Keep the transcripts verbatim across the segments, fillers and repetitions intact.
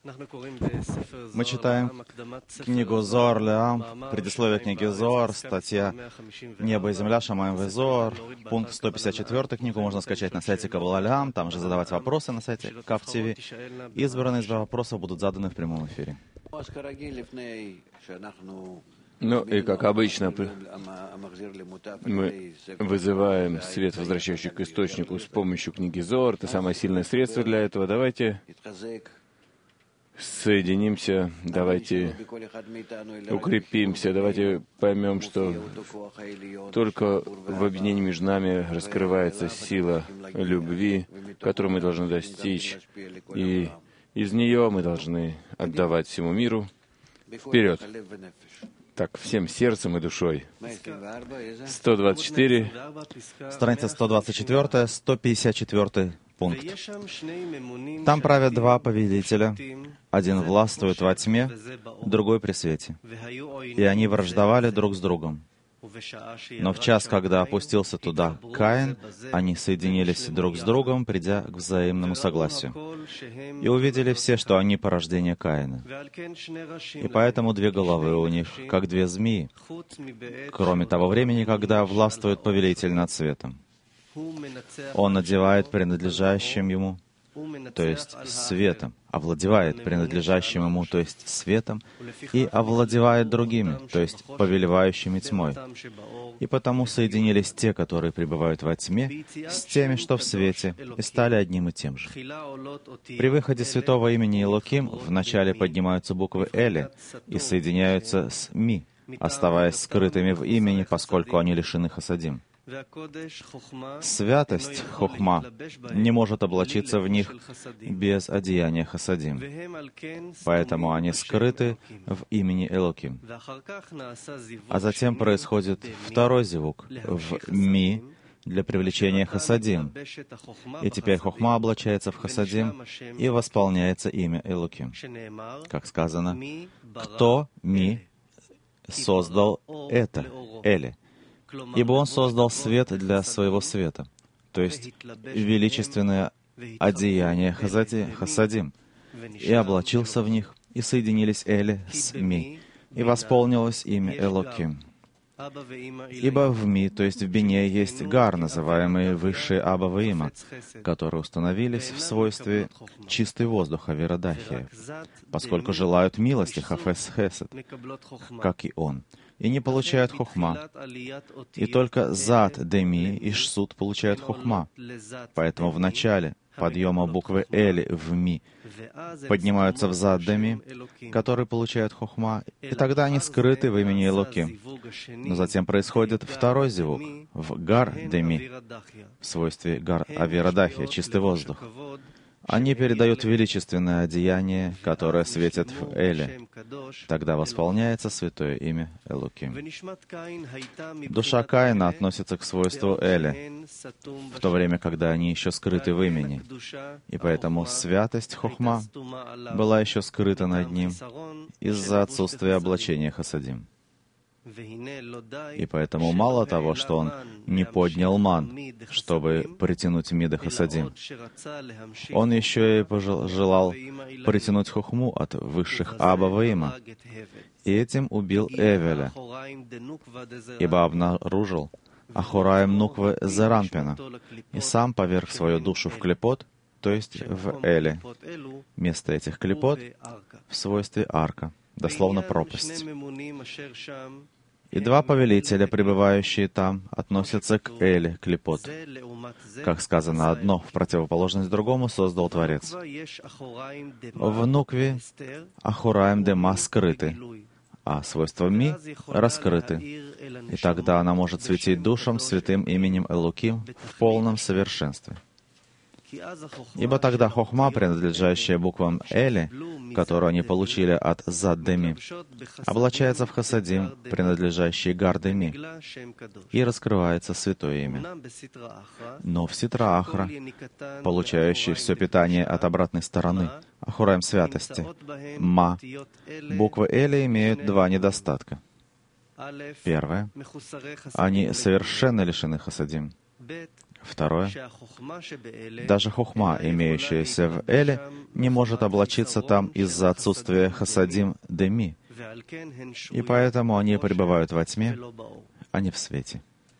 Мы читаем книгу Зоар Леам, предисловие книги Зоар, статья «Небо и земля», Шамаим ве Зоар, пункт сто пятьдесят четыре. Книгу можно скачать на сайте Каббала Леам, там же задавать вопросы на сайте Кав ти ви. Избранные из вопросов будут заданы в прямом эфире. Ну и, как обычно, мы вызываем свет, возвращающий к источнику, с помощью книги Зоар. Это самое сильное средство для этого. Давайте соединимся, давайте укрепимся, давайте поймем, что только в объединении между нами раскрывается сила любви, которую мы должны достичь, и из нее мы должны отдавать всему миру. Вперед! Так, всем сердцем и душой. сто двадцать четыре. Страница сто двадцать четыре, сто пятьдесят четыре пункт. Там правят два повелителя. Один властвует во тьме, другой при свете. И они враждовали друг с другом. Но в час, когда опустился туда Каин, они соединились друг с другом, придя к взаимному согласию. И увидели все, что они порождение Каина. И поэтому две головы у них, как две змеи, кроме того времени, когда властвует повелитель над светом. Он надевает принадлежащим ему, то есть светом, овладевает принадлежащим ему, то есть светом, и овладевает другими, то есть повелевающими тьмой. И потому соединились те, которые пребывают во тьме, с теми, что в свете, и стали одним и тем же. При выходе святого имени Элоким вначале поднимаются буквы Эли и соединяются с Ми, оставаясь скрытыми в имени, поскольку они лишены хасадим. Святость, хохма, не может облачиться в них без одеяния хасадим. Поэтому они скрыты в имени Элоким. А затем происходит второй зивук в Ми для привлечения хасадим. И теперь хохма облачается в хасадим и восполняется имя Элоким. Как сказано, «Кто Ми создал это, Эли?» Ибо Он создал свет для своего света, то есть величественное одеяние хасадим, и облачился в них, и соединились Эли с Ми, и восполнилось имя Элоким. Ибо в Ми, то есть в Бине, есть Гар, называемый высшие Аба Ваима, которые установились в свойстве чистый воздух Авирадахия, поскольку желают милости Хафес Хесед, как и Он, и не получают хохма. И только Зад, Деми и Шсут получают хохма. Поэтому в начале подъема буквы Эли в Ми поднимаются в Зад Деми, который получает хохма, и тогда они скрыты в имени Элоким. Но затем происходит второй зивук в Гар Деми, в свойстве Гар Авирадахия, чистый воздух. Они передают величественное одеяние, которое светит в Эле. Тогда восполняется святое имя Элоким. Душа Каина относится к свойству Эле, в то время, когда они еще скрыты в имени. И поэтому святость Хохма была еще скрыта над ним из-за отсутствия облачения хасадим. И поэтому мало того, что он не поднял ман, чтобы притянуть мида хасадим, он еще и пожелал притянуть хохму от высших Аба Ваима, и этим убил Эвеля, ибо обнаружил Ахураем Нуквы Зеранпина, и сам поверг свою душу в клепот, то есть в Эле. Место этих клепот в свойстве арка, дословно пропасть. И два повелителя, пребывающие там, относятся к Эле, клепот. Как сказано, одно в противоположность другому создал Творец. В Нукве Ахураем Дема скрыты, а свойства Ми раскрыты. И тогда она может светить душам святым именем Элоким в полном совершенстве. Ибо тогда хохма, принадлежащая буквам Эли, которую они получили от Зад-Деми, облачается в хасадим, принадлежащий Гар-Деми, и раскрывается святое имя. Но в Ситра-Ахра, получающий все питание от обратной стороны, Ахураем святости, Ма, буквы Эли имеют два недостатка. Первое — они совершенно лишены хасадим. Второе. Даже хохма, имеющаяся в Эле, не может облачиться там из-за отсутствия хасадим деми, и поэтому они пребывают во тьме, а не в свете.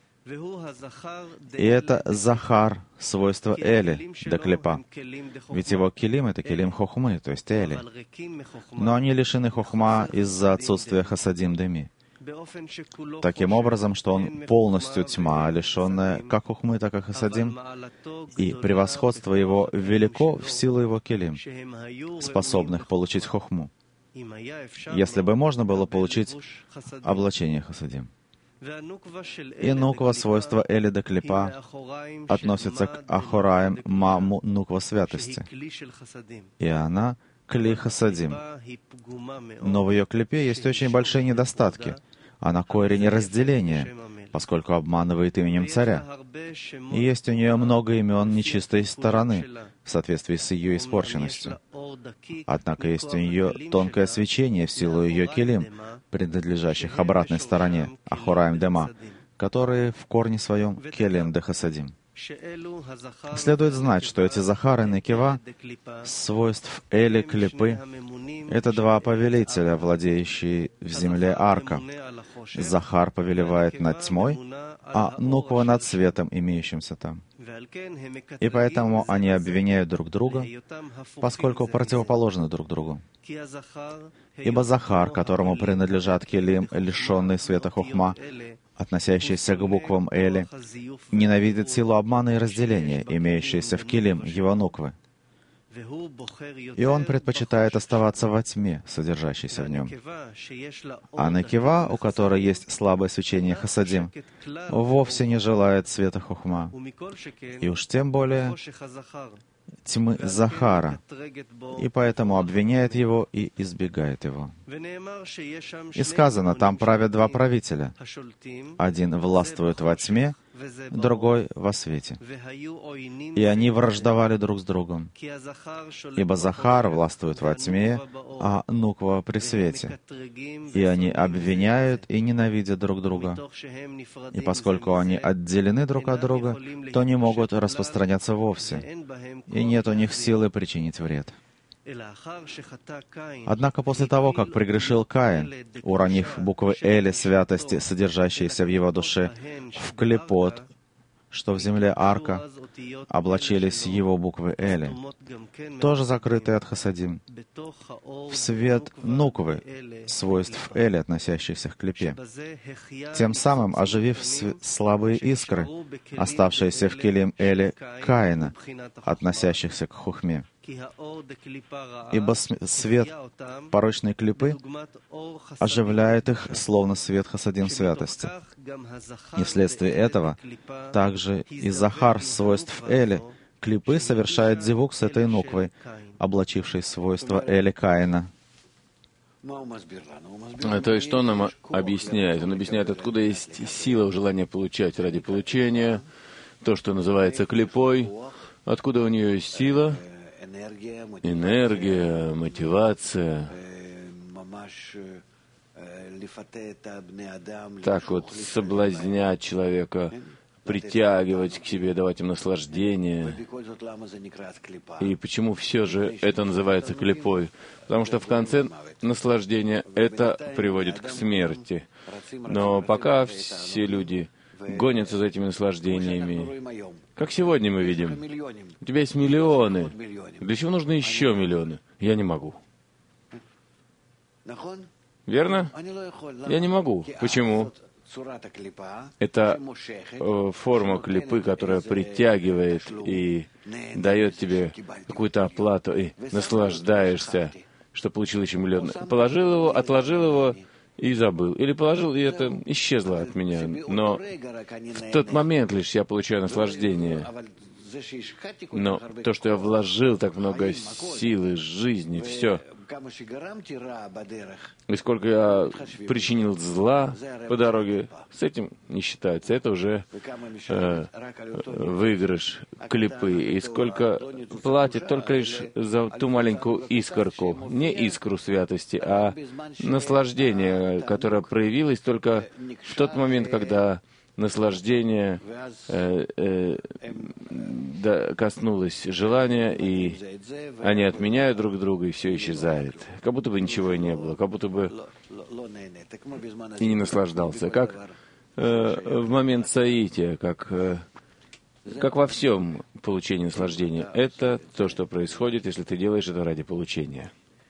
И это Захар, свойство Эли, до клипа. Ведь его килим — это килим хохмы, то есть Эли. Но они лишены хохма из-за отсутствия хасадим деми. Таким образом, что он полностью тьма, лишенная как хохмы, так и хасадим, и превосходство его велико в силу его килим, способных получить хохму, если бы можно было получить облачение хасадим. И нуква, свойство Эли до клипа, относится к Ахораим Маму нуква святости, и она кли хасадим. Но в ее клипе есть очень большие недостатки. Она корень разделения, поскольку обманывает именем царя. И есть у нее много имен нечистой стороны, в соответствии с ее испорченностью. Однако есть у нее тонкое свечение в силу ее килим, принадлежащих обратной стороне, Ахораим Дема, которые в корне своем келем де хасадим. Следует знать, что эти Захар и Некива, свойств Эли, клипы, это два повелителя, владеющие в земле арка. Захар повелевает над тьмой, а Нуква над светом, имеющимся там. И поэтому они обвиняют друг друга, поскольку противоположны друг другу. Ибо Захар, которому принадлежат келим, лишенный света хохма, относящийся к буквам Эли, ненавидит силу обмана и разделения, имеющиеся в килим его нуквы. И он предпочитает оставаться во тьме, содержащейся в нем. А Некива, у которой есть слабое свечение хасадим, вовсе не желает света хохма, и уж тем более тьмы Захара, и поэтому обвиняет его и избегает его. И сказано, там правят два правителя. Один властвует во тьме, другой во свете. И они враждовали друг с другом. Ибо Захар властвует во тьме, а Нуква при свете. И они обвиняют и ненавидят друг друга. И поскольку они отделены друг от друга, то не могут распространяться вовсе. И нет у них силы причинить вред. Однако после того, как прегрешил Каин, уронив буквы Эли святости, содержащиеся в его душе, в клепот, что в земле арка, облачились его буквы Эли, тоже закрытые от хасадим, в свет нуквы, свойств Эли, относящихся к клепе, тем самым оживив слабые искры, оставшиеся в килим Эли Каина, относящихся к хухме. Ибо свет порочной клипы оживляет их, словно свет хасадим святости. И вследствие этого также и Захар свойств Эли клипы совершает зивук с этой нуквой, облачившей свойства Эли Каина. То есть что он нам объясняет? Он объясняет, откуда есть сила в желании получать ради получения, то, что называется клипой, откуда у нее есть сила, энергия, мотивация. Так вот, соблазнять человека, притягивать к себе, давать им наслаждение. И почему все же это называется клипой? Потому что в конце наслаждения это приводит к смерти. Но пока все люди гонятся за этими наслаждениями, как сегодня мы видим, у тебя есть миллионы. Для чего нужны еще миллионы? Я не могу. Верно? Я не могу. Почему? Это э, форма клипы, которая притягивает и дает тебе какую-то оплату, и наслаждаешься, что получил еще миллион. Положил его, отложил его и забыл. Или положил, и это исчезло от меня. Но в тот момент лишь я получаю наслаждение. Но то, что я вложил так много силы, жизни, все, и сколько я причинил зла по дороге, с этим не считается. Это уже э, выигрыш клипы. И сколько платит только лишь за ту маленькую искорку, не искру святости, а наслаждение, которое проявилось только в тот момент, когда наслаждение э, э, да, коснулось желания, и они отменяют друг друга, и все исчезает. Как будто бы ничего и не было, как будто бы и не наслаждался. Как э, в момент соития, как, э, как во всем получении наслаждения. Это то, что происходит, если ты делаешь это ради получения.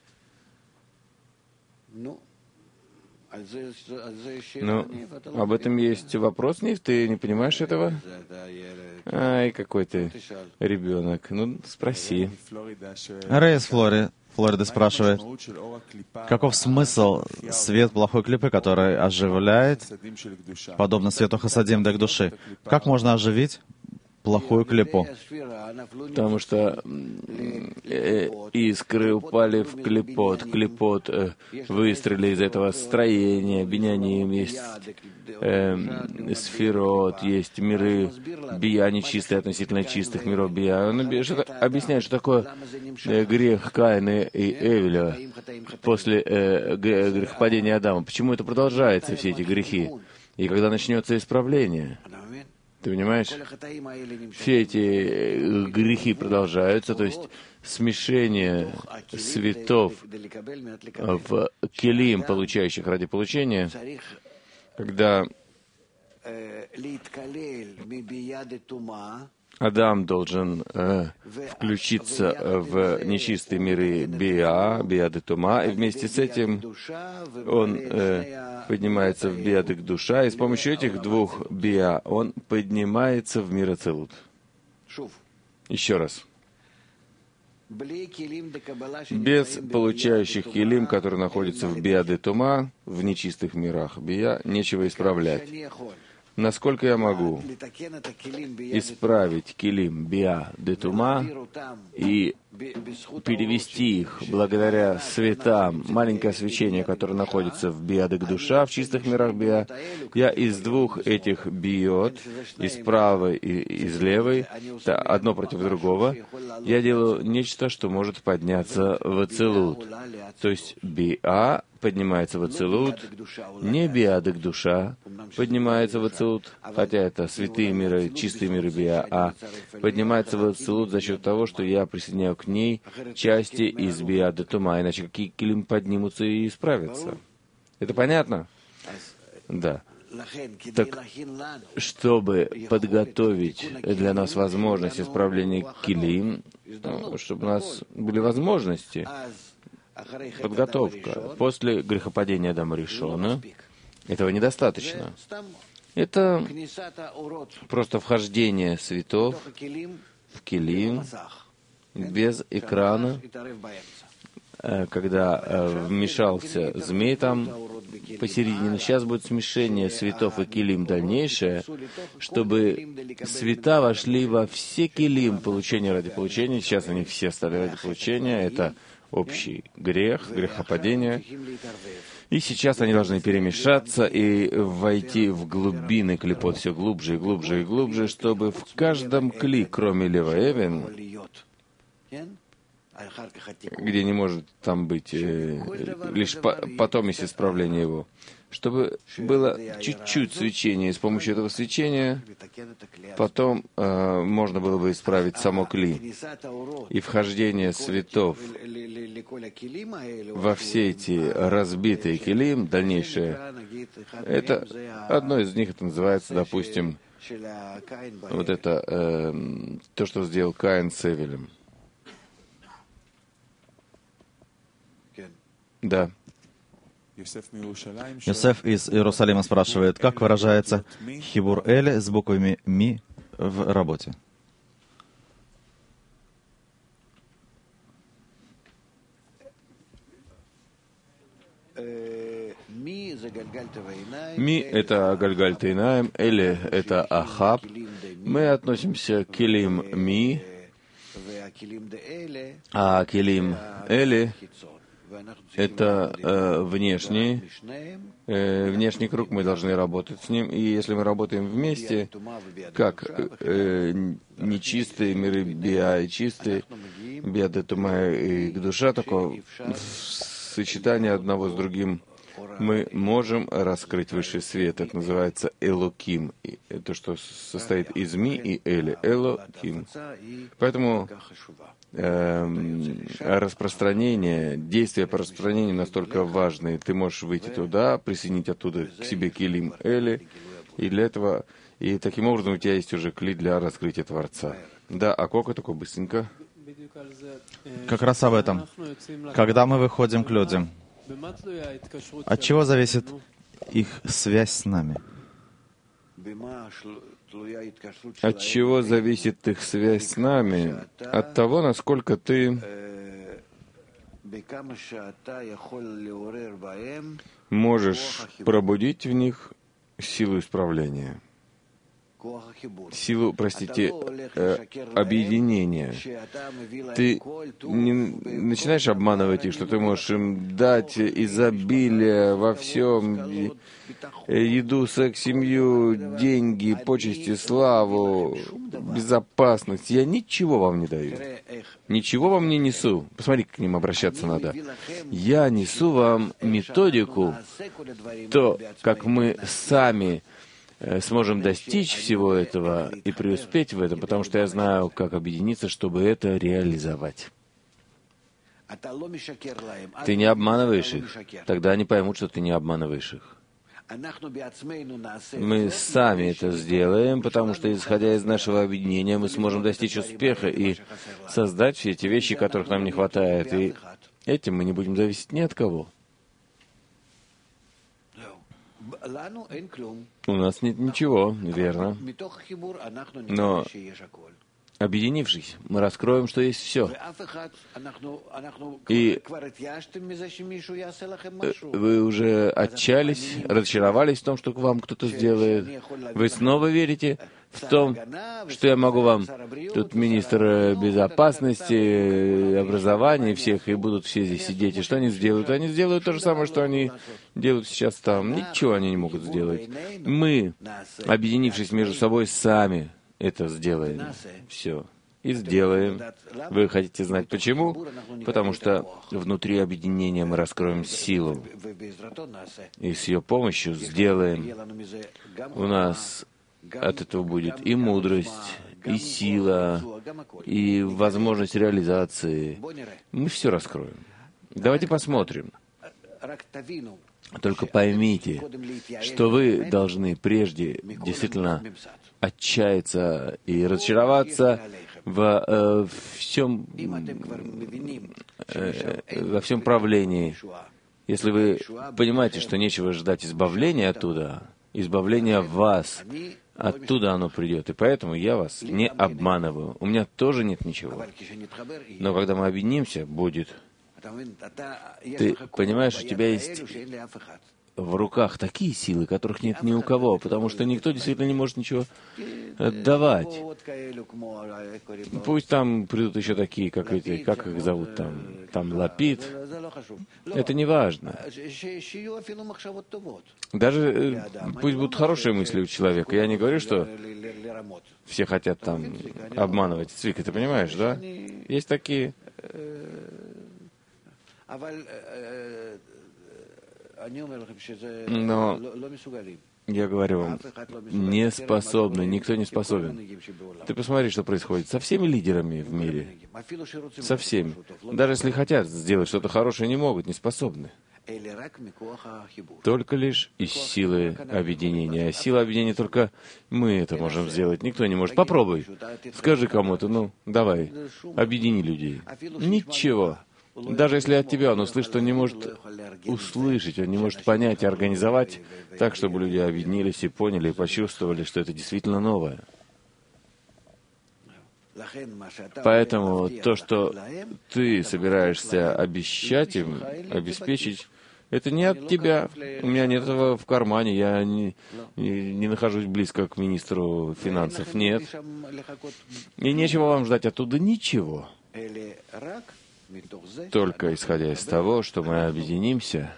Ну, об этом есть вопрос, Нив? Ты не понимаешь этого? Ай, какой ты ребенок. Ну, спроси. Рэй из Флори, Флориды спрашивает, каков смысл свет плохой клипы, который оживляет, подобно свету хасадим для души? Как можно оживить плохую клипу? Потому что э, искры упали в клипот, клипот э, выстрелили из этого строения, биняним, есть э, сферот, есть миры бия, нечистые относительно чистых миров бия. Он объясняет, что такое э, грех Каина и Эвеля после э, грехопадения Адама. Почему это продолжается, все эти грехи? И когда начнется исправление? Ты понимаешь? Все эти грехи продолжаются, то есть смешение светов в келим, получающих ради получения, когда Адам должен э, включиться в нечистые миры биа, биа де тума, и вместе с этим он э, поднимается в биа де душа, и с помощью этих двух биа он поднимается в мир ацилут. Еще раз. Без получающих келим, которые находятся в биа де тума, в нечистых мирах биа, нечего исправлять. Насколько я могу исправить килим биа де тума и перевести их благодаря светам, маленькое свечение, которое находится в биа де душа, в чистых мирах биа, я из двух этих биот, из правой и из левой, да, одно против другого, я делаю нечто, что может подняться в ацилут. То есть биа поднимается в ацилут, не биа де душа поднимается в ацилут, хотя это святые миры, чистые миры биа, а поднимается в ацилут за счет того, что я присоединяю к ней части из биа де тума, иначе какие килим поднимутся и исправятся. Это понятно? Да. Так, чтобы подготовить для нас возможность исправления килим, чтобы у нас были возможности, подготовка. После грехопадения Адама Ришона этого недостаточно. Это просто вхождение светов в килим без экрана, когда вмешался змей там посередине. Но сейчас будет смешение светов и килим дальнейшее, чтобы света вошли во все килим получения ради получения. Сейчас они все стали ради получения. Это общий грех, грехопадение. И сейчас они должны перемешаться и войти в глубины клипот все глубже и глубже и глубже, чтобы в каждом кли, кроме Лева-Эвен, где не может там быть э, лишь по, потом есть исправление его, чтобы было чуть-чуть свечения, и с помощью этого свечения потом э, можно было бы исправить само кли. И вхождение светов во все эти разбитые килим, дальнейшее, это одно из них, это называется, допустим, вот это, э, то, что сделал Каин с Эвелем. Да. Йосеф из Иерусалима спрашивает, как выражается хибур эль с буквами ми в работе? Ми — это Гальгаль Тейнаем, Эли — это Ахаб. Мы относимся к Килим Ми, а Килим Эли — это э, внешний, э, внешний круг, мы должны работать с ним. И если мы работаем вместе, как э, нечистые миры биа и чистые, биа де тума и душа, такое сочетание одного с другим мы можем раскрыть высший свет. Это называется Элоким. То, что состоит из Ми и Эли. Элоким. Поэтому э, распространение, действия по распространению настолько важны. Ты можешь выйти туда, присоединить оттуда к себе килим Эли, и для этого, и таким образом у тебя есть уже кли для раскрытия Творца. Да, а Кока такой быстренько. Как раз об этом. Когда мы выходим к людям, от чего зависит их связь с нами? От чего зависит их связь с нами? От того, насколько ты можешь пробудить в них силу исправления. Силу, простите, э, объединения. Ты не начинаешь обманывать их, что ты можешь им дать изобилие во всем, еду, секс, семью, деньги, почести, славу, безопасность. Я ничего вам не даю. Ничего вам не несу. Посмотри, как к ним обращаться надо. Я несу вам методику, то, как мы сами сможем достичь всего этого и преуспеть в этом, потому что я знаю, как объединиться, чтобы это реализовать. Ты не обманываешь их, тогда они поймут, что ты не обманываешь их. Мы сами это сделаем, потому что, исходя из нашего объединения, мы сможем достичь успеха и создать все эти вещи, которых нам не хватает. И этим мы не будем зависеть ни от кого. У нас нет ничего, верно. Но, объединившись, мы раскроем, что есть все. И вы уже отчаялись, разочаровались в том, что вам кто-то сделает. Вы снова верите в том, что я могу вам, тут министр безопасности, образования всех, и будут все здесь сидеть. И что они сделают? Они сделают то же самое, что они делают сейчас там. Ничего они не могут сделать. Мы, объединившись между собой, сами это сделаем. Все. И сделаем. Вы хотите знать почему? Потому что внутри объединения мы раскроем силу. И с ее помощью сделаем. У нас от этого будет и мудрость, и сила, и возможность реализации. Мы все раскроем. Давайте посмотрим. Только поймите, что вы должны прежде действительно отчаяться и разочароваться во э, всем, э, во всем правлении. Если вы понимаете, что нечего ждать избавления оттуда, избавления в вас, оттуда оно придет. И поэтому я вас не обманываю. У меня тоже нет ничего. Но когда мы объединимся, будет. Ты понимаешь, у тебя есть в руках такие силы, которых нет ни у кого, потому что никто действительно не может ничего отдавать. Пусть там придут еще такие, как эти, как их зовут там, там Лапид. Это не важно. Даже э, пусть будут хорошие мысли у человека. Я не говорю, что все хотят там обманывать. Цвик, ты понимаешь, да? Есть такие. Но я говорю вам, не способны, никто не способен. Ты посмотри, что происходит со всеми лидерами в мире. Со всеми. Даже если хотят сделать что-то хорошее, не могут, не способны. Только лишь из силы объединения. А сила объединения только мы это можем сделать. Никто не может. Попробуй. Скажи кому-то, ну, давай, объедини людей. Ничего. Даже если от тебя он услышит, он не может услышать, он не может понять и организовать так, чтобы люди объединились и поняли, и почувствовали, что это действительно новое. Поэтому то, что ты собираешься обещать им, обеспечить, это не от тебя. У меня нет этого в кармане. Я не, не, не нахожусь близко к министру финансов. Нет. И нечего вам ждать оттуда ничего. Только исходя из того, что мы объединимся,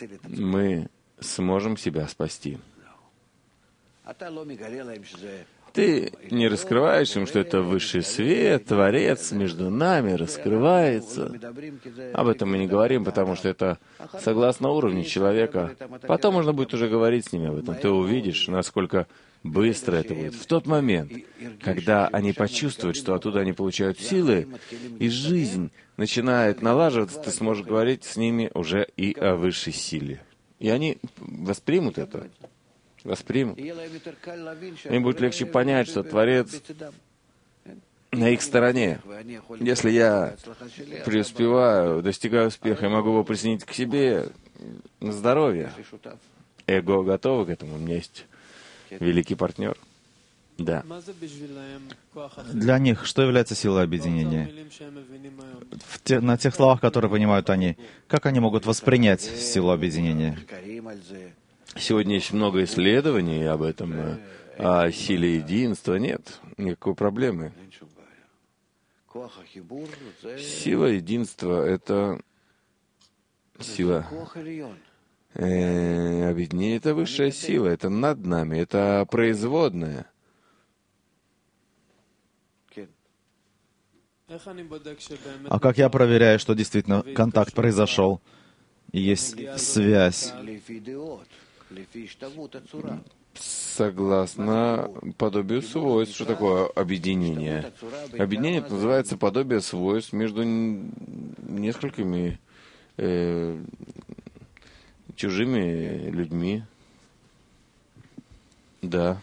мы сможем себя спасти. Ты не раскрываешь им, что это высший свет, Творец между нами раскрывается. Об этом мы не говорим, потому что это согласно уровню человека. Потом можно будет уже говорить с ними об этом. Ты увидишь, насколько быстро это будет. В тот момент, когда они почувствуют, что оттуда они получают силы, и жизнь начинает налаживаться, ты сможешь говорить с ними уже и о высшей силе. И они воспримут это. Воспримут. Им будет легче понять, что Творец на их стороне. Если я преуспеваю, достигаю успеха, я могу его присоединить к себе на здоровье. Эго готово к этому. У меня есть великий партнер. Да. Для них что является силой объединения? В те, на тех словах, которые понимают они, как они могут воспринять силу объединения? Сегодня есть много исследований об этом, о силе единства. Нет никакой проблемы. Сила единства — это сила. Э, объединение — это высшая сила, это над нами, это производная. А как я проверяю, что действительно контакт произошел и есть связь? Согласно подобию свойств. Что такое объединение? Объединение — это называется подобие свойств между несколькими э, чужими людьми. Да.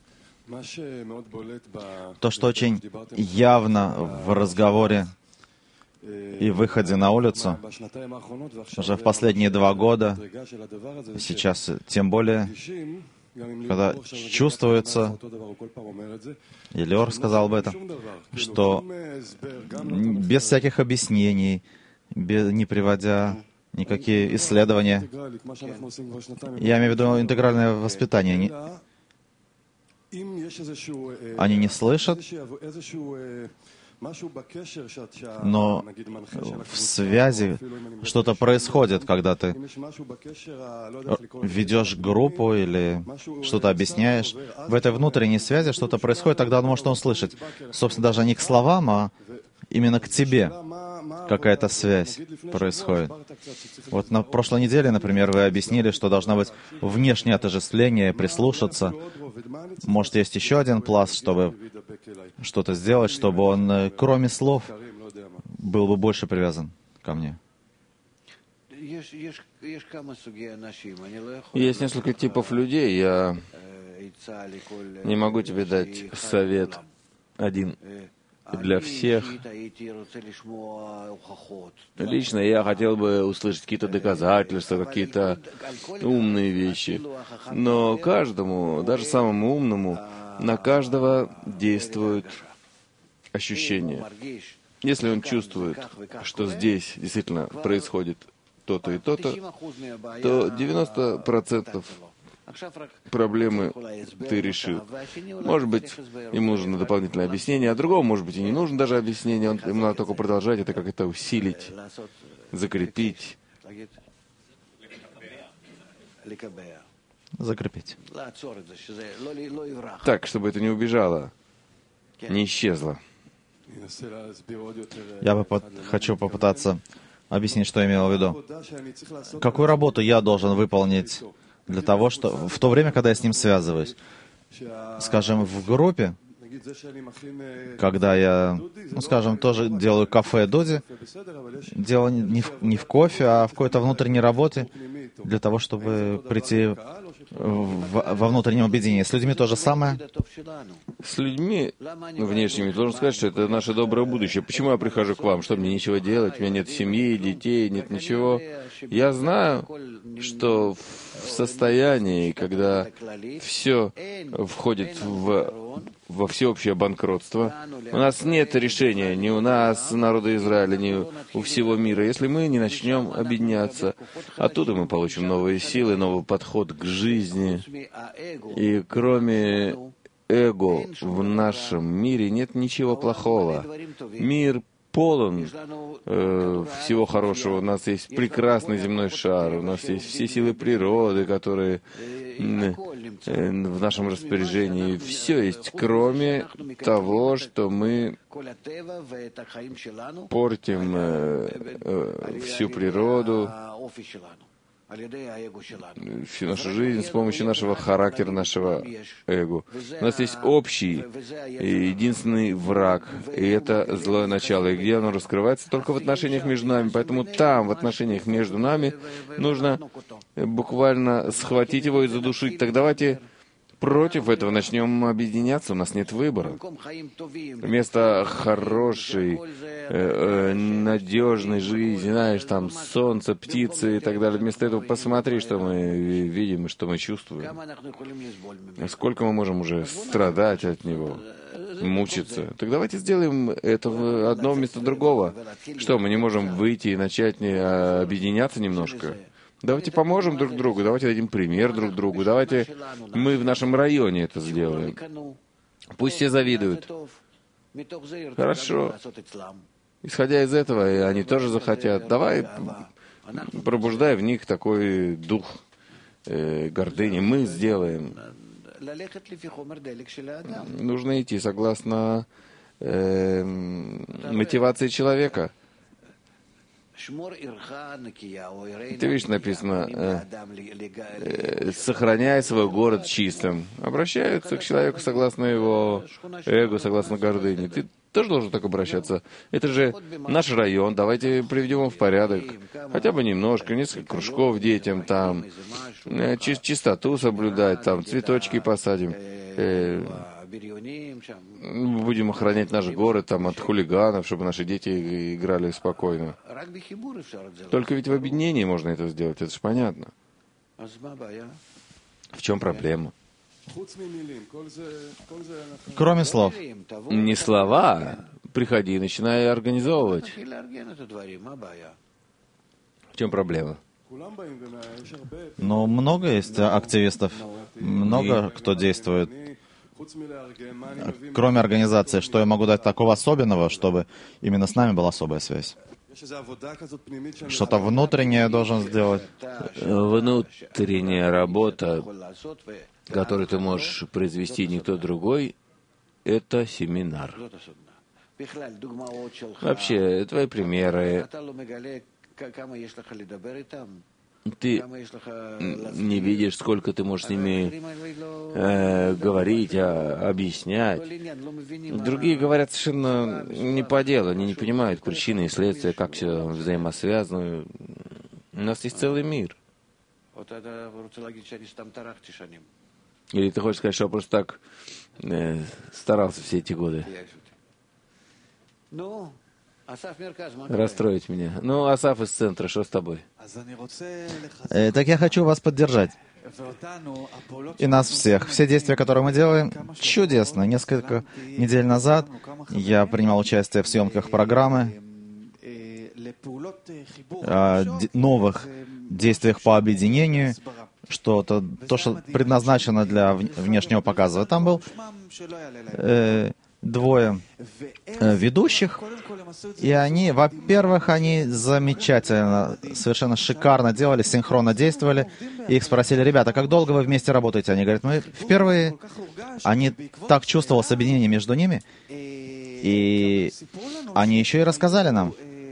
То, что очень явно в разговоре и выходе на улицу, уже в последние два года, сейчас тем более, когда чувствуется, и Леор сказал об этом, что без всяких объяснений, без, не приводя никакие исследования, я имею в виду интегральное воспитание, не, они не слышат, но в связи что-то происходит, когда ты ведешь группу или что-то объясняешь. В этой внутренней связи что-то происходит, тогда он может услышать. Собственно, даже не к словам, а именно к тебе какая-то связь происходит. Вот на прошлой неделе, например, вы объяснили, что должно быть внешнее отождествление, прислушаться. Может, есть еще один пласт, чтобы что-то сделать, чтобы он, кроме слов, был бы больше привязан ко мне. Есть несколько типов людей. Я не могу тебе дать совет один для всех. Лично я хотел бы услышать какие-то доказательства, какие-то умные вещи. Но каждому, даже самому умному, на каждого действует ощущение. Если он чувствует, что здесь действительно происходит то-то и то-то, то девяносто процентов проблемы ты решил. Может быть, ему нужно дополнительное объяснение, а другому, может быть, и не нужно даже объяснение, он, ему надо только продолжать это как-то усилить, закрепить. Закрепить. Так, чтобы это не убежало, не исчезло. Я бы хочу попытаться объяснить, что я имел в виду. Какую работу я должен выполнить для того, что в то время, когда я с ним связываюсь, скажем, в группе, когда я, ну, скажем, тоже делаю кафе Доди, дело не в, не в кофе, а в какой-то внутренней работе, для того, чтобы прийти в, во внутреннем объединении. С людьми то же самое. С людьми внешними должен сказать, что это наше доброе будущее. Почему я прихожу к вам? Что, мне нечего делать? У меня нет семьи, детей, нет ничего. Я знаю, что в состоянии, когда все входит в, во всеобщее банкротство, у нас нет решения ни у нас, народа Израиля, ни у всего мира. Если мы не начнем объединяться, оттуда мы получим новые силы, новый подход к жизни. И кроме эго в нашем мире нет ничего плохого. Мир полон э, всего хорошего. У нас есть прекрасный земной шар, у нас есть все силы природы, которые в нашем распоряжении все есть, кроме того, что мы портим всю природу, всю нашу жизнь с помощью нашего характера, нашего эго. У нас есть общий и единственный враг, и это злое начало. И где оно раскрывается? Только в отношениях между нами. Поэтому там, в отношениях между нами, нужно буквально схватить его и задушить. Так давайте против этого начнем объединяться, у нас нет выбора. Вместо хорошей, э, э, надежной жизни, знаешь, там солнце, птицы и так далее, вместо этого посмотри, что мы видим и что мы чувствуем. Сколько мы можем уже страдать от него, мучиться. Так давайте сделаем это одно вместо другого. Что, мы не можем выйти и начать не, а, объединяться немножко? Давайте поможем друг другу, давайте дадим пример друг другу, давайте мы в нашем районе это сделаем. Пусть все завидуют. Хорошо. Исходя из этого, и они тоже захотят. Давай пробуждай в них такой дух э, гордыни. Мы сделаем. Нужно идти согласно э, мотивации человека. Ты видишь, написано, э, э, сохраняй свой город чистым. Обращаются к человеку согласно его эго, согласно гордыне. Ты тоже должен так обращаться. Это же наш район, давайте приведем его в порядок. Хотя бы немножко, несколько кружков детям там, э, чи- чистоту соблюдать, там, цветочки посадим. Э, Будем охранять наш город там, от хулиганов, чтобы наши дети играли спокойно. Только ведь в объединении можно это сделать, это же понятно. В чем проблема? Кроме слов. Не слова. Приходи и начинай организовывать. В чем проблема? Но много есть активистов, много кто действует. Кроме организации, что я могу дать такого особенного, чтобы именно с нами была особая связь? Что-то внутреннее я должен сделать? Внутренняя работа, которую ты можешь произвести никто другой, это семинар. Вообще, твои примеры, ты не видишь, сколько ты можешь с ними э, говорить, а, объяснять. Другие говорят совершенно не по делу, они не понимают причины и следствия, как все взаимосвязано. У нас есть целый мир. Или ты хочешь сказать, что я просто так э, старался все эти годы? Расстроить меня. Ну, Асаф из центра, что с тобой? Э, так я хочу вас поддержать. И нас всех. Все действия, которые мы делаем, чудесно. Несколько недель назад я принимал участие в съемках программы о новых действиях по объединению, что-то, то, что предназначено для внешнего показа. Там был э, двое э, ведущих, и они, во-первых, они замечательно, совершенно шикарно делали, синхронно действовали. И их спросили: ребята, как долго вы вместе работаете? Они говорят: мы впервые. Они так чувствовали соединение между ними, и они еще и рассказали нам.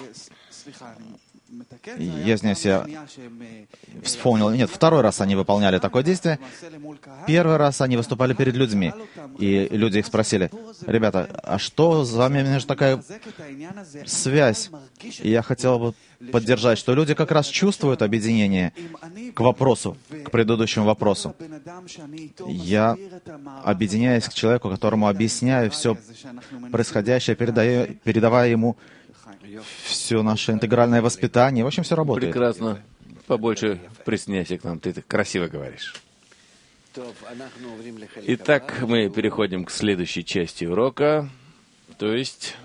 Я здесь я вспомнил, нет, второй раз они выполняли такое действие. Первый раз они выступали перед людьми, и люди их спросили: ребята, а что за вами между такая связь? И я хотел бы поддержать, что люди как раз чувствуют объединение к вопросу, к предыдущему вопросу. Я объединяюсь к человеку, которому объясняю все происходящее, передаю, передавая ему все наше интегральное воспитание. В общем, все работает. Прекрасно. Побольше присоединяйся к нам. Ты так красиво говоришь. Итак, мы переходим к следующей части урока. То есть...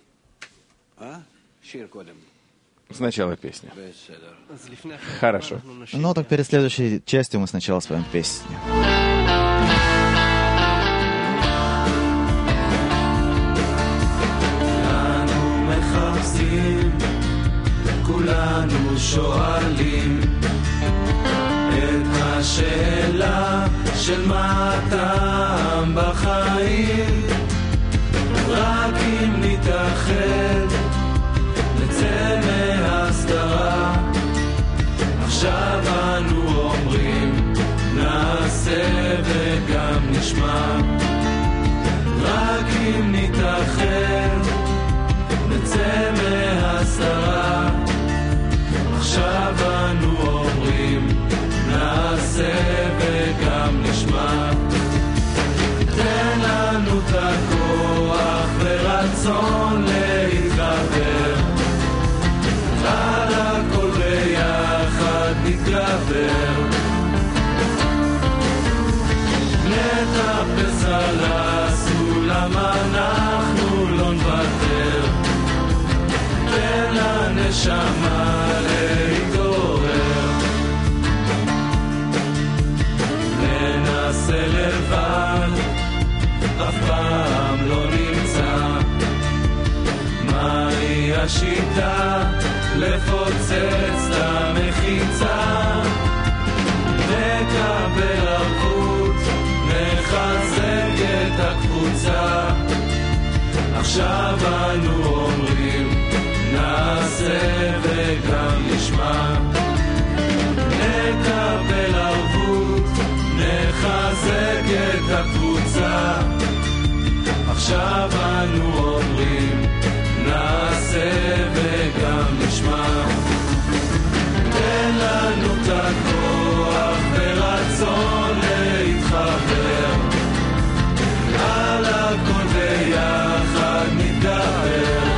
Сначала песня. Хорошо. Ну, так перед следующей частью мы сначала споем песню. כולנו שואלים את השאלה של מה הטעם בחיים, רק אם נתאחד נצא מהסתרה. עכשיו אנו אומרים נעשה וגם נשמע, רק אם נתאחד נצא מהסתרה. עכשיו אנו אומרים נעשה וגם נשמע. תן לנו את הכוח ורצון להתגבר, על הכל ביחד נתגבר. נטפס על הסולם אנחנו לא נוותר, תן לנשמה להתעורר. ננסה לבד אף פעם לא נמצא, מהי השיטה לפוצץ את המחיצה. נקבל ערבות, נחזק את הקבוצה. עכשיו אנו אומרים נעשה וגם נשמע, נקבל ערבות, נחזק את הקבוצה. עכשיו אנו אומרים נעשה וגם נשמע. תן לנו את הכוח ורצון להתחבר, על הכל ביחד נתגבר.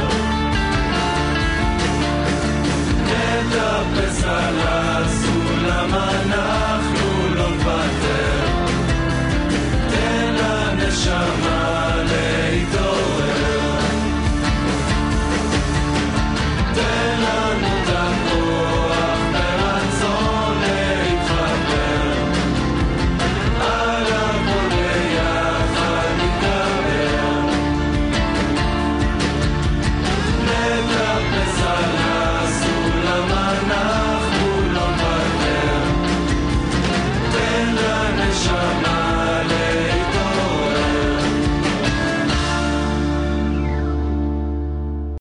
נטפס על הסולם אנחנו